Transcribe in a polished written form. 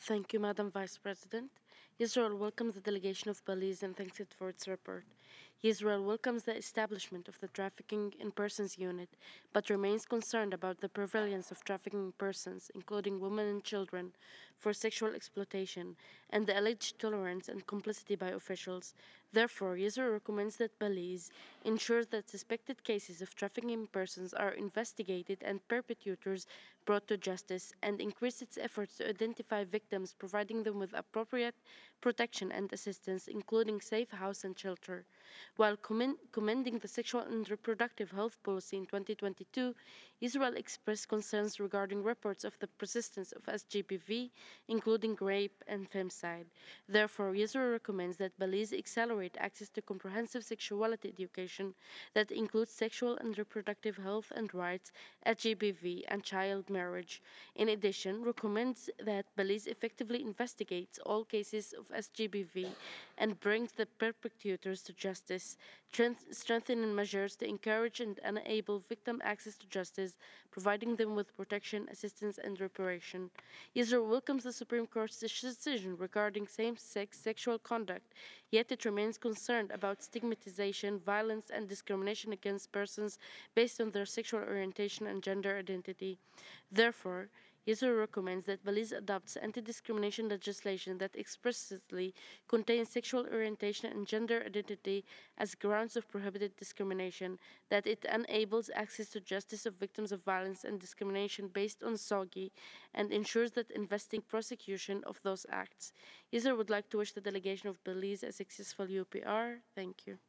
Thank you, Madam Vice President. Israel welcomes the delegation of Belize and thanks it for its report. Israel welcomes the establishment of the Trafficking in Persons Unit, but remains concerned about the prevalence of trafficking in persons, including women and children, for sexual exploitation, and the alleged tolerance and complicity by officials. Therefore, Israel recommends that Belize ensures that suspected cases of trafficking in persons are investigated and perpetrators brought to justice, and increase its efforts to identify victims, providing them with appropriate protection and assistance, including safe house and shelter. While commending the sexual and reproductive health policy in 2022, Israel expressed concerns regarding reports of the persistence of SGBV, including rape and femicide. Therefore, Israel recommends that Belize accelerate access to comprehensive sexuality education that includes sexual and reproductive health and rights, SGBV, and child marriage. In addition, recommends that Belize effectively investigates all cases of SGBV and brings the perpetrators to justice, strengthening measures to encourage and enable victim access to justice, providing them with protection, assistance, and reparation. Israel welcomes the Supreme Court's decision regarding same sex sexual conduct, yet it remains concerned about stigmatization, violence, and discrimination against persons based on their sexual orientation and gender identity. Therefore, Israel recommends that Belize adopts anti discrimination legislation that explicitly contains sexual orientation and gender identity as grounds of prohibited discrimination, that it enables access to justice of victims of violence and discrimination based on SOGI, and ensures that investing prosecution of those acts. Israel would like to wish the delegation of Belize a successful UPR. Thank you.